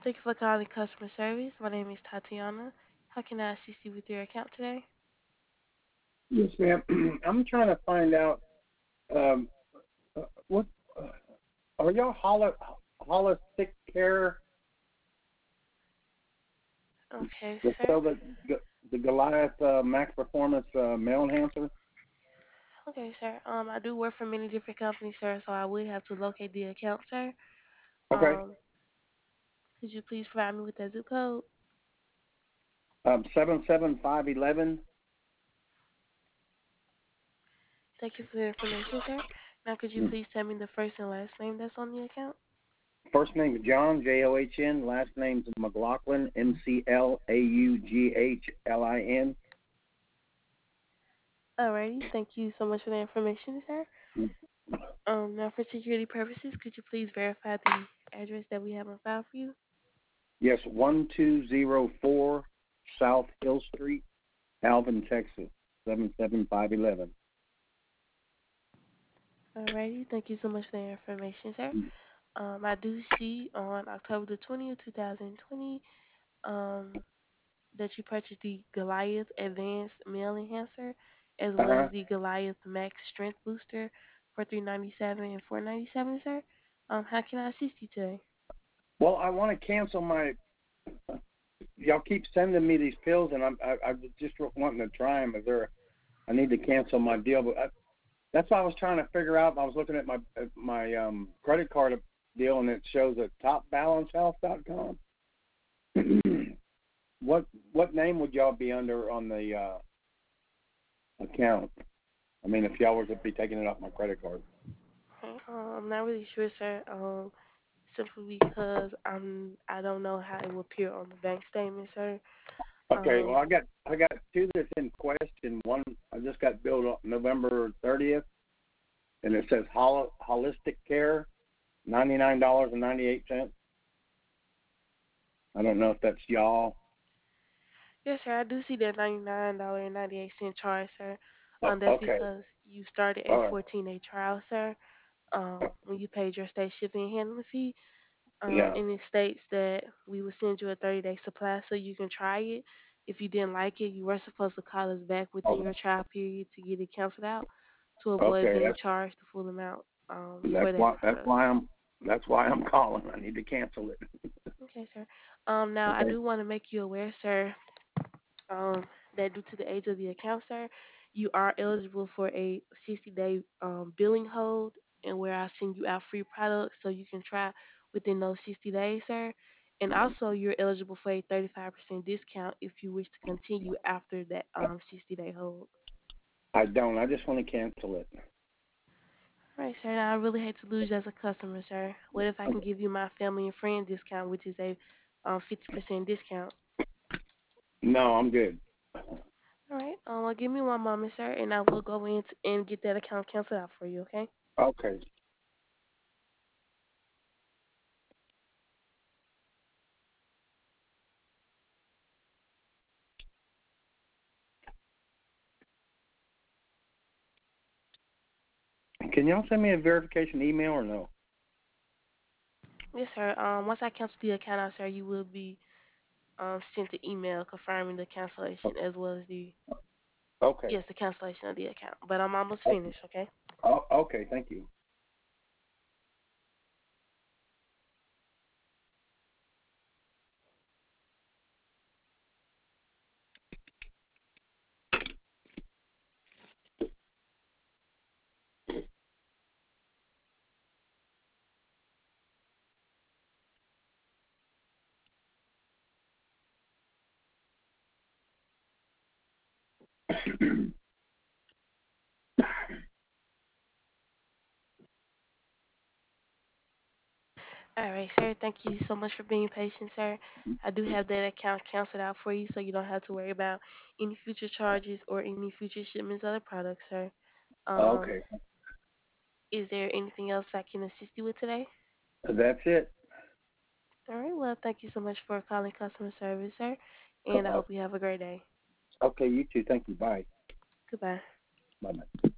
Thank you for calling customer service. My name is Tatiana. How can I assist you with your account today? Yes, ma'am. I'm trying to find out um, what are y'all holistic care Okay, to sir. sell the Goliath Max Performance male enhancer? Okay, sir. I do work for many different companies, sir, so I would have to locate the account, sir. Okay. Um, could you please provide me with that zip code? 77511. Thank you for the information, sir. Now, could you please tell me the first and last name that's on the account? First name is John, John. Last name is McLaughlin, McLaughLin. Alrighty. Thank you so much for the information, sir. Now, for security purposes, could you please verify the address that we have on file for you? Yes, 1204 South Hill Street, Alvin, Texas, 77511. Alrighty. Thank you so much for the information, sir. I do see on October the 20th, 2020, um, that you purchased the Goliath Advanced Male Enhancer as well Uh-huh. as the Goliath Max Strength Booster for 397 and 497, sir. How can I assist you today? Well, I want to cancel my. Y'all keep sending me these pills, and I was just wanting to try them. I need to cancel my deal, but that's what I was trying to figure out. I was looking at my credit card deal, and it shows at topbalancehealth.com. What name would y'all be under on the account? I mean, if y'all were to be taking it off my credit card. Okay, I'm not really sure, sir. Simply because I don't know how it will appear on the bank statement, sir. Okay, well, Um, I got two that's in question. One I just got billed on November 30th, and it says holistic care, $99.98. I don't know if that's y'all. yes, sir. I do see that $99.98 charge, sir. That's Okay, because you started a all right, 14-day trial, sir. When you paid your state shipping and handling fee, yeah, and it states that we will send you a 30-day supply so you can try it. If you didn't like it, you were supposed to call us back within okay, your trial period to get it canceled out to avoid okay. being charged the full amount That's for that why that's product. why I'm that's why I'm calling. I need to cancel it. Okay, sir. Now I Okay. do want to make you aware, sir, um, that due to the age of the account, sir, you are eligible for a 60-day billing hold, and where I send you out free products so you can try within those 60 days, sir. And also, you're eligible for a 35% discount if you wish to continue after that 60-day hold. I don't. I just want to cancel it. All right, sir. Now, I really hate to lose you as a customer, sir. What if I can give you my family and friend discount, which is a 50% discount? No, I'm good. All right. Well, give me one moment, sir, and I will go in and get that account canceled out for you, okay? Okay. Can y'all send me a verification email or no? Yes, sir. Once I cancel the account out, sir, you will be sent an email confirming the cancellation as well as the Okay. yes, the cancellation of the account. But I'm almost finished, okay? Okay. Thank you. All right, sir. Thank you so much for being patient, sir. I do have that account canceled out for you, so you don't have to worry about any future charges or any future shipments of the product, sir. Um, Okay. is there anything else I can assist you with today? That's it. All right. Well, thank you so much for calling customer service, sir, and I Uh, hope you have a great day. Okay. You too. Thank you. Bye. Goodbye. Bye.